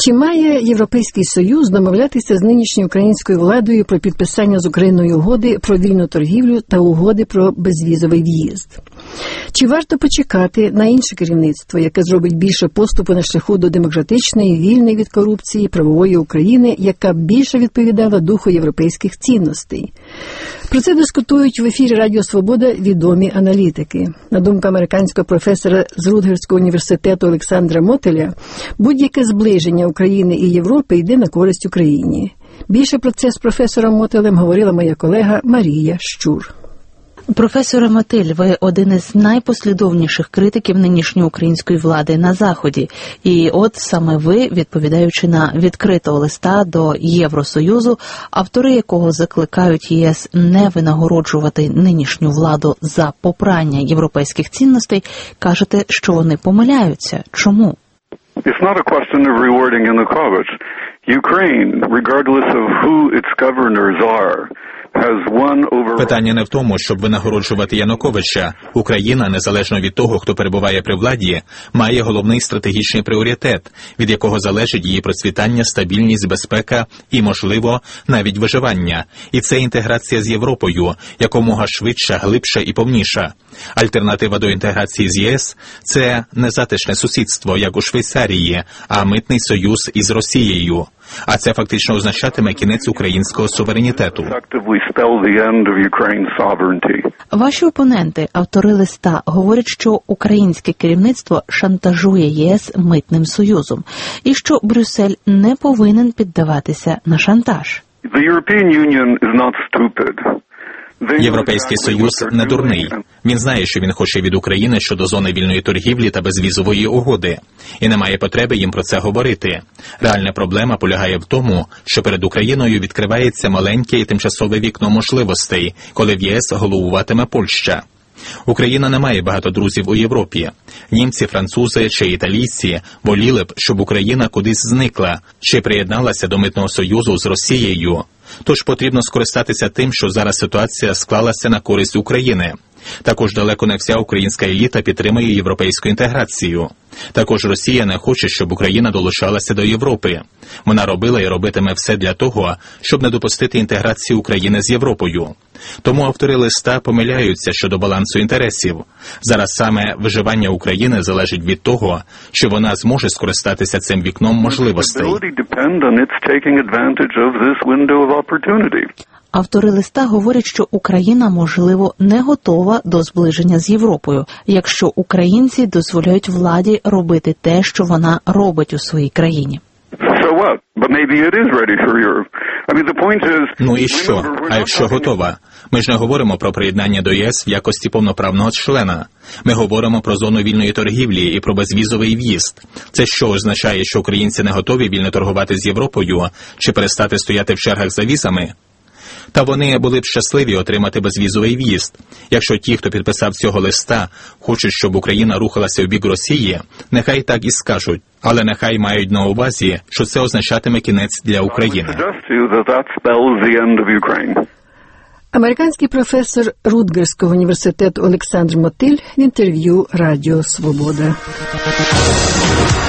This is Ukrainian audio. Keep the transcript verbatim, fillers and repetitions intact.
Чи має Європейський Союз домовлятися з нинішньою українською владою про підписання з Україною угоди про вільну торгівлю та угоди про безвізовий в'їзд? Чи варто почекати на інше керівництво, яке зробить більше поступу на шляху до демократичної, вільної від корупції, правової України, яка більше відповідала духу європейських цінностей? Про це дискутують в ефірі Радіо Свобода відомі аналітики. На думку американського професора з Рутгерського університету Олександра Мотеля, будь-яке зближення України і Європи йде на користь Україні. Більше про це з професором Мотелем говорила моя колега Марія Щур. Професоре Мотель, ви один із найпослідовніших критиків нинішньої української влади на Заході. І от саме ви, відповідаючи на відкритого листа до Євросоюзу, автори якого закликають ЄС не винагороджувати нинішню владу за попрання європейських цінностей, кажете, що вони помиляються. Чому? It's not a question of rewarding Yanukovych. Ukraine, regardless of who its governors are, Питання не в тому, щоб винагороджувати Януковича. Україна, незалежно від того, хто перебуває при владі, має головний стратегічний пріоритет, від якого залежить її процвітання, стабільність, безпека і, можливо, навіть виживання. І це інтеграція з Європою, якомога швидша, глибша і повніша. Альтернатива до інтеграції з ЄС – це не затишне сусідство, як у Швейцарії, а митний союз із Росією. А це фактично означатиме кінець українського суверенітету. Ваші опоненти, автори листа, говорять, що українське керівництво шантажує ЄС митним союзом і що Брюссель не повинен піддаватися на шантаж. Європейський Союз не дурний. Він знає, що він хоче від України щодо зони вільної торгівлі та безвізової угоди. І немає потреби їм про це говорити. Реальна проблема полягає в тому, що перед Україною відкривається маленьке і тимчасове вікно можливостей, коли в ЄС головуватиме Польща. Україна не має багато друзів у Європі. Німці, французи чи італійці воліли б, щоб Україна кудись зникла, чи приєдналася до митного союзу з Росією. Тож потрібно скористатися тим, що зараз ситуація склалася на користь України. Також далеко не вся українська еліта підтримує європейську інтеграцію. Також Росія не хоче, щоб Україна долучалася до Європи. Вона робила і робитиме все для того, щоб не допустити інтеграції України з Європою. Тому автори листа помиляються щодо балансу інтересів. Зараз саме виживання України залежить від того, що вона зможе скористатися цим вікном можливостей. Автори листа говорять, що Україна, можливо, не готова до зближення з Європою, якщо українці дозволяють владі робити те, що вона робить у своїй країні. Ну і що? А якщо готова? Ми ж не говоримо про приєднання до ЄС в якості повноправного члена. Ми говоримо про зону вільної торгівлі і про безвізовий в'їзд. Це що означає, що українці не готові вільно торгувати з Європою чи перестати стояти в чергах за візами? Та вони були б щасливі отримати безвізовий в'їзд. Якщо ті, хто підписав цього листа, хочуть, щоб Україна рухалася в бік Росії, нехай так і скажуть. Але нехай мають на увазі, що це означатиме кінець для України. Американський професор Рутгерського університету Олександр Мотель в інтерв'ю Радіо Свобода.